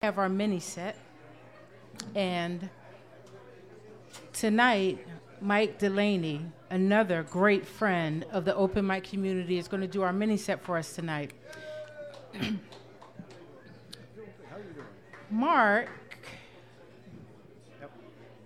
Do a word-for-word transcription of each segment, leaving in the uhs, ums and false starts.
have our mini set. And tonight, Mike Delaney, another great friend of the open mic community, is going to do our mini set for us tonight. Mark. Yep.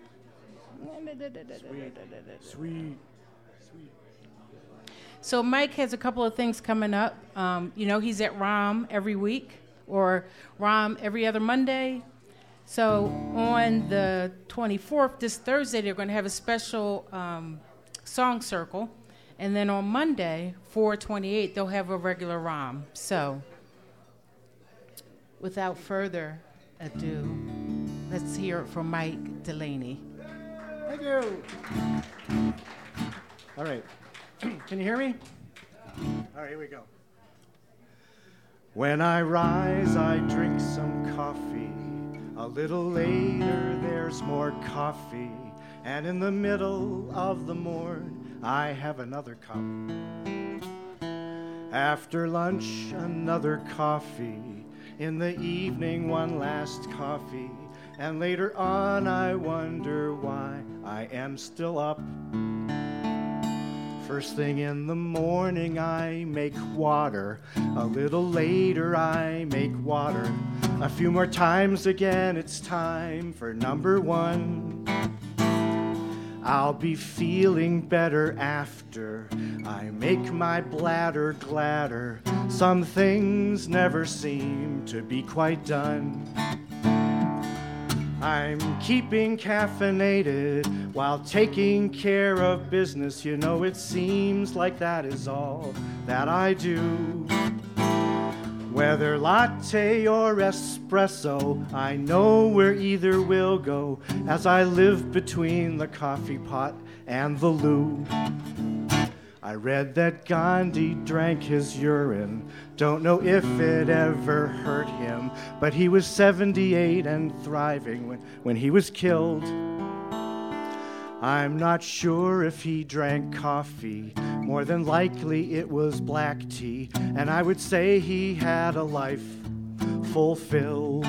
Sweet. Sweet. Sweet. So Mike has a couple of things coming up. Um, you know, he's at ROM every week, or ROM every other Monday. So on the twenty-fourth, this Thursday, they're going to have a special um, song circle. And then on Monday, four twenty-eight, they'll have a regular ROM. So without further ado, let's hear it from Mike Delaney. Thank you. All right. Can you hear me? All right, here we go. When I rise, I drink some coffee. A little later, there's more coffee. And in the middle of the morn, I have another cup. After lunch, another coffee. In the evening, one last coffee. And later on, I wonder why I am still up. First thing in the morning, I make water. A little later, I make water. A few more times again, it's time for number one. I'll be feeling better after I make my bladder gladder. Some things never seem to be quite done. I'm keeping caffeinated while taking care of business. You know, it seems like that is all that I do. Whether latte or espresso, I know where either will go as I live between the coffee pot and the loo. I read that Gandhi drank his urine. Don't know if it ever hurt him, but he was seventy-eight and thriving when, when he was killed. I'm not sure if he drank coffee. More than likely it was black tea, and I would say he had a life fulfilled.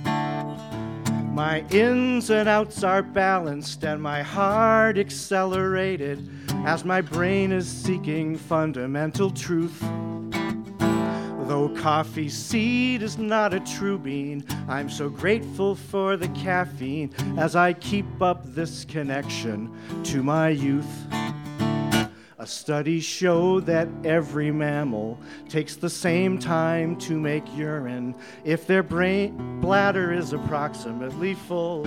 My ins and outs are balanced and my heart accelerated as my brain is seeking fundamental truth. Though coffee seed is not a true bean, I'm so grateful for the caffeine as I keep up this connection to my youth. A study showed that every mammal takes the same time to make urine if their brain bladder is approximately full.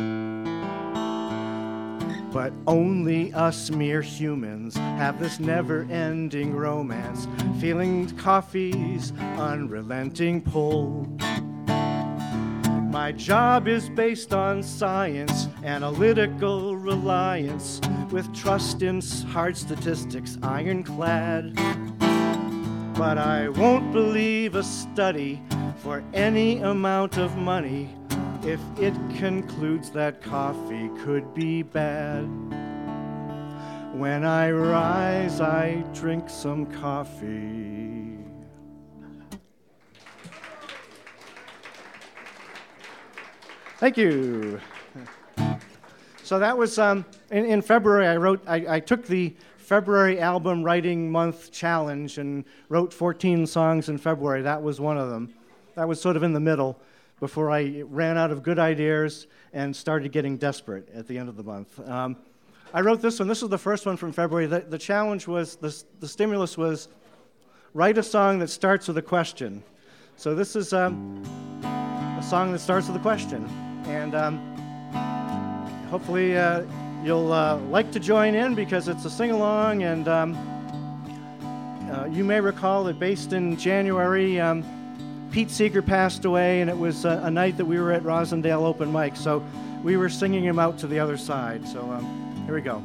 But only us mere humans have this never-ending romance, feeling coffee's unrelenting pull. My job is based on science, analytical reliance, with trust in hard statistics ironclad. But I won't believe a study for any amount of money if it concludes that coffee could be bad. When I rise, I drink some coffee. Thank you. So that was, um, in, in February, I wrote, I, I took the February album writing month challenge and wrote fourteen songs in February. That was one of them. That was sort of in the middle before I ran out of good ideas and started getting desperate at the end of the month. Um, I wrote this one. This was the first one from February. The, the challenge was, the, the stimulus was, write a song that starts with a question. So this is um, a song that starts with a question. And um, hopefully uh, you'll uh, like to join in because it's a sing-along. And um, uh, you may recall that based in January, um, Pete Seeger passed away, and it was a, a night that we were at Rosendale Open Mic. So we were singing him out to the other side. So um, here we go.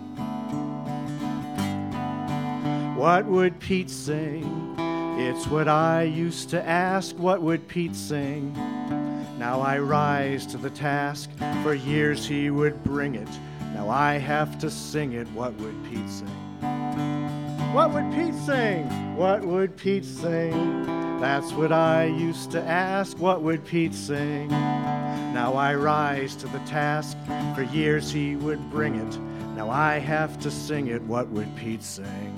What would Pete sing? It's what I used to ask. What would Pete sing? Now I rise to the task. For years he would bring it. Now I have to sing it. What would Pete sing? What would Pete sing? What would Pete sing? That's what I used to ask. What would Pete sing? Now I rise to the task. For years he would bring it. Now I have to sing it. What would Pete sing?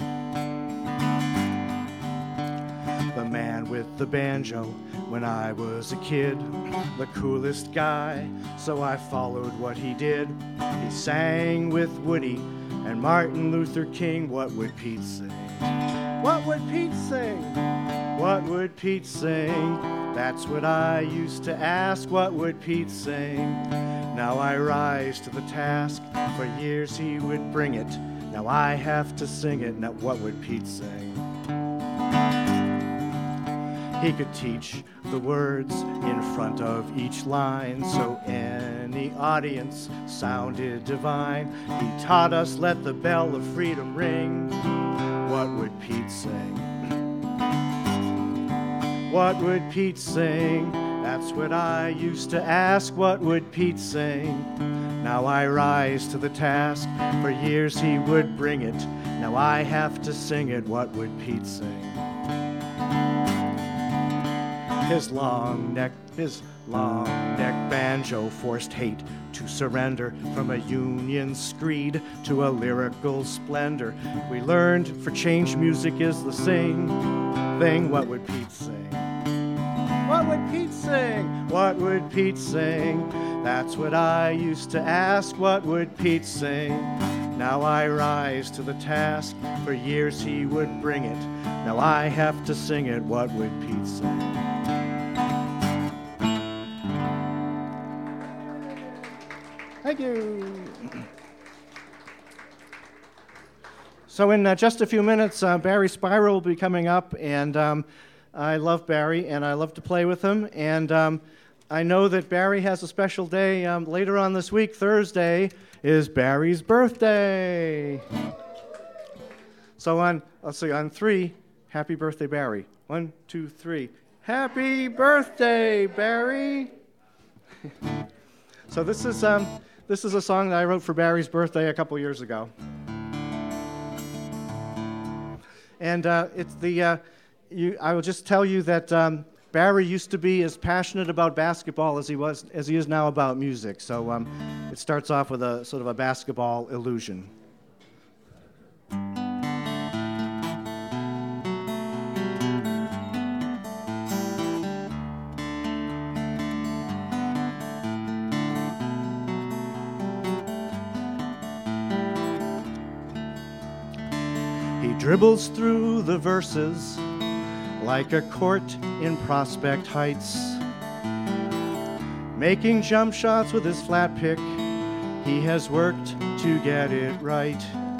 The man with the banjo when I was a kid, the coolest guy, so I followed what he did. He sang with Woody and Martin Luther King. What would Pete sing? What would Pete sing? What would Pete sing? That's what I used to ask. What would Pete sing? Now I rise to the task. For years he would bring it. Now I have to sing it. Now what would Pete sing? He could teach the words in front of each line, so any audience sounded divine. He taught us, let the bell of freedom ring. What would Pete sing? What would Pete sing? That's what I used to ask. What would Pete sing? Now I rise to the task. For years he would bring it. Now I have to sing it. What would Pete sing? His long neck, his long neck banjo forced hate to surrender from a Union screed to a lyrical splendor. We learned for change music is the same thing. What would Pete sing? What would Pete sing? What would Pete sing? That's what I used to ask. What would Pete sing? Now I rise to the task. For years he would bring it. Now I have to sing it. What would Pete sing? Thank you. So in uh, just a few minutes, uh, Barry Spira will be coming up, and um, I love Barry, and I love to play with him. And um, I know that Barry has a special day um, later on this week. Thursday is Barry's birthday. So on, let's see, on three, happy birthday, Barry. One, two, three. Happy birthday, Barry. So this is um, this is a song that I wrote for Barry's birthday a couple years ago. And uh, it's the, uh, you, I will just tell you that um, Barry used to be as passionate about basketball as he was, as he is now about music. So um, it starts off with a sort of a basketball illusion. Dribbles through the verses like a court in Prospect Heights. Making jump shots with his flat pick, he has worked to get it right.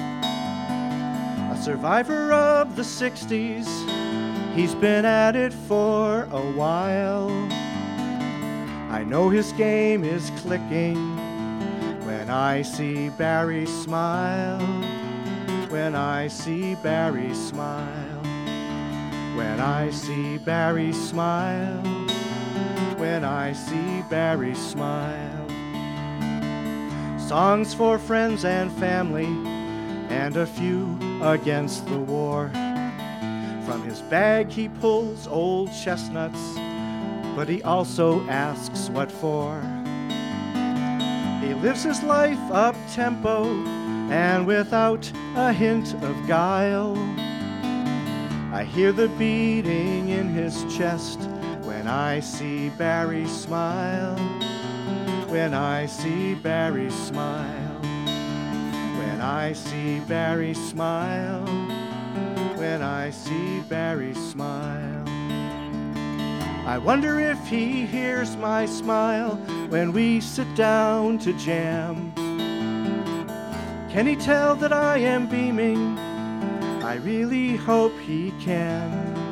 A survivor of the sixties, he's been at it for a while. I know his game is clicking when I see Barry smile. When I see Barry smile, when I see Barry smile, when I see Barry smile. Songs for friends and family, and a few against the war. From his bag he pulls old chestnuts, but he also asks what for. He lives his life up-tempo, and without a hint of guile. I hear the beating in his chest when I see Barry smile. When I see Barry smile. When I see Barry smile. When I see Barry smile. I wonder if he hears my smile when we sit down to jam. Can he tell that I am beaming? I really hope he can.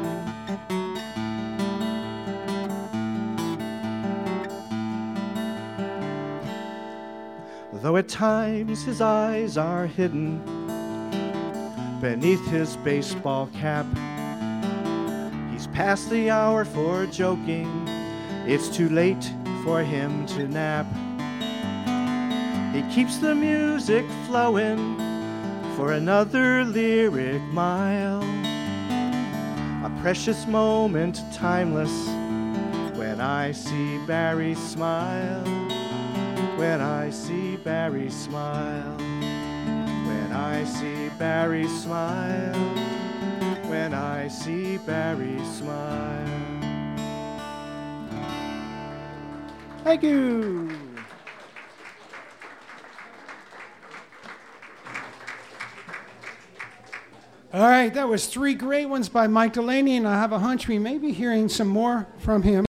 Though at times his eyes are hidden beneath his baseball cap, he's past the hour for joking. It's too late for him to nap. He keeps the music flowing for another lyric mile. A precious moment, timeless, when I see Barry smile, when I see Barry smile, when I see Barry smile, when I see Barry smile. Thank you. All right, that was three great ones by Mike Delaney, and I have a hunch we may be hearing some more from him.